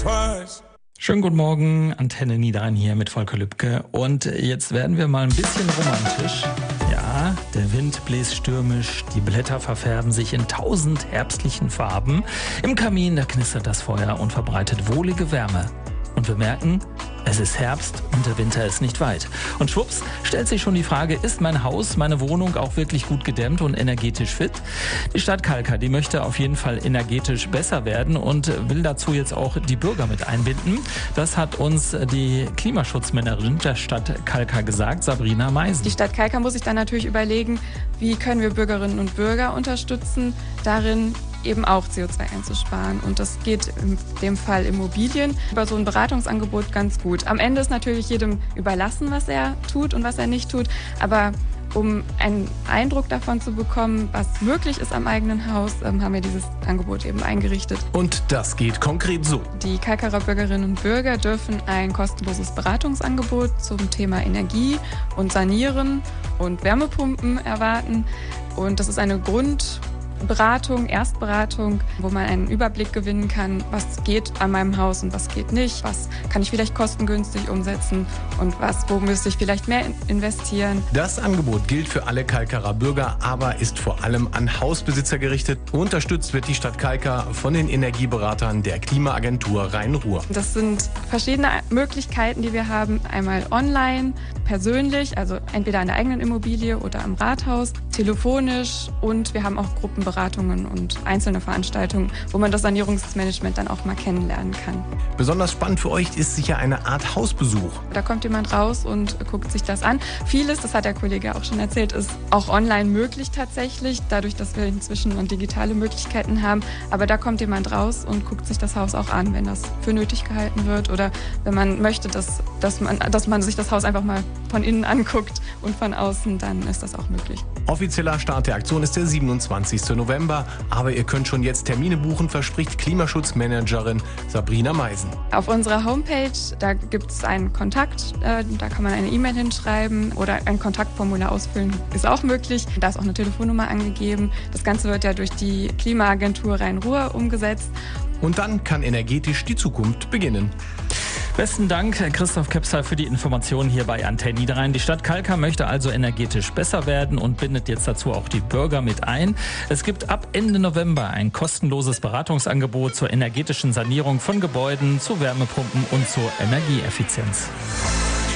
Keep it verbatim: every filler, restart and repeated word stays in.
twice. Schönen guten Morgen, Antenne Niederrhein hier mit Volker Lübke. Und jetzt werden wir mal ein bisschen romantisch. Ja, der Wind bläst stürmisch, die Blätter verfärben sich in tausend herbstlichen Farben. Im Kamin, da knistert das Feuer und verbreitet wohlige Wärme. Und wir merken, es ist Herbst und der Winter ist nicht weit. Und schwupps stellt sich schon die Frage, ist mein Haus, meine Wohnung auch wirklich gut gedämmt und energetisch fit? Die Stadt Kalkar, die möchte auf jeden Fall energetisch besser werden und will dazu jetzt auch die Bürger mit einbinden. Das hat uns die Klimaschutzmanagerin der Stadt Kalkar gesagt, Sabrina Meisen. Die Stadt Kalkar muss sich dann natürlich überlegen, wie können wir Bürgerinnen und Bürger unterstützen, darin eben auch C O zwei einzusparen. Und das geht in dem Fall Immobilien über so ein Beratungsangebot ganz gut. Am Ende ist natürlich jedem überlassen, was er tut und was er nicht tut. Aber um einen Eindruck davon zu bekommen, was möglich ist am eigenen Haus, haben wir dieses Angebot eben eingerichtet. Und das geht konkret so. Die Kalkarer Bürgerinnen und Bürger dürfen ein kostenloses Beratungsangebot zum Thema Energie und Sanieren und Wärmepumpen erwarten. Und das ist eine Grund Beratung, Erstberatung, wo man einen Überblick gewinnen kann, was geht an meinem Haus und was geht nicht, was kann ich vielleicht kostengünstig umsetzen und was, wo müsste ich vielleicht mehr investieren. Das Angebot gilt für alle Kalkarer Bürger, aber ist vor allem an Hausbesitzer gerichtet. Unterstützt wird die Stadt Kalkar von den Energieberatern der Klimaagentur Rhein-Ruhr. Das sind verschiedene Möglichkeiten, die wir haben. Einmal online, persönlich, also entweder an der eigenen Immobilie oder am Rathaus, telefonisch, und wir haben auch Gruppenberatungen und einzelne Veranstaltungen, wo man das Sanierungsmanagement dann auch mal kennenlernen kann. Besonders spannend für euch ist sicher eine Art Hausbesuch. Da kommt jemand raus und guckt sich das an. Vieles, das hat der Kollege auch schon erzählt, ist auch online möglich tatsächlich, dadurch, dass wir inzwischen digitale Möglichkeiten haben. Aber da kommt jemand raus und guckt sich das Haus auch an, wenn das für nötig gehalten wird oder wenn man möchte, dass, dass, man, dass man sich das Haus einfach mal von innen anguckt und von außen, dann ist das auch möglich. Offizieller Start der Aktion ist der siebenundzwanzigsten November, aber ihr könnt schon jetzt Termine buchen, verspricht Klimaschutzmanagerin Sabrina Meisen. Auf unserer Homepage, da gibt es einen Kontakt, äh, da kann man eine E-Mail hinschreiben oder ein Kontaktformular ausfüllen, ist auch möglich. Da ist auch eine Telefonnummer angegeben. Das Ganze wird ja durch die Klimaagentur Rhein-Ruhr umgesetzt. Und dann kann energetisch die Zukunft beginnen. Besten Dank, Christoph Kepsal, für die Informationen hier bei Antenne Niederrhein. Die Stadt Kalkar möchte also energetisch besser werden und bindet jetzt dazu auch die Bürger mit ein. Es gibt ab Ende November ein kostenloses Beratungsangebot zur energetischen Sanierung von Gebäuden, zu Wärmepumpen und zur Energieeffizienz.